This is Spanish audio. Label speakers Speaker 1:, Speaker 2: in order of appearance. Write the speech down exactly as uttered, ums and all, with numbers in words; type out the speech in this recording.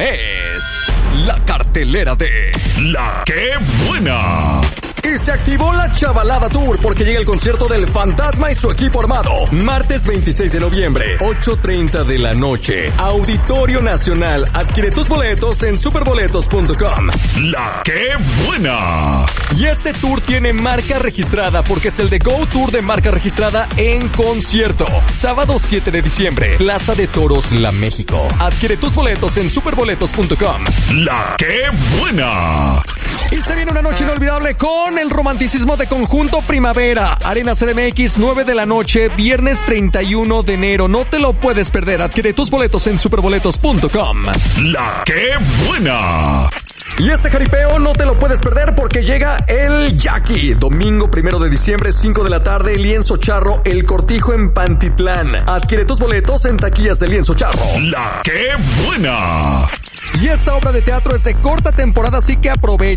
Speaker 1: es la cartelera de La Qué Buena. Y se activó la Chavalada Tour porque llega el concierto del Fantasma y su equipo armado. Martes veintiséis de noviembre, ocho treinta de la noche. Auditorio Nacional. Adquiere tus boletos en superboletos punto com. La Qué Buena. Y este tour tiene marca registrada porque es el de Go Tour de marca registrada en concierto. Sábado siete de diciembre, Plaza de Toros, La México. Adquiere tus boletos en superboletos punto com. La Qué Buena. Y se viene una noche inolvidable con el romanticismo de Conjunto Primavera. Arena C D M X, nueve de la noche, viernes treinta y uno de enero. No te lo puedes perder. Adquiere tus boletos en superboletos punto com. La Qué Buena. Y este jaripeo no te lo puedes perder porque llega el Jackie. Domingo primero de diciembre, cinco de la tarde, Lienzo Charro, El Cortijo en Pantitlán. Adquiere tus boletos en taquillas de Lienzo Charro. La Qué Buena. Y esta obra de teatro es de corta temporada, así que aprovecha.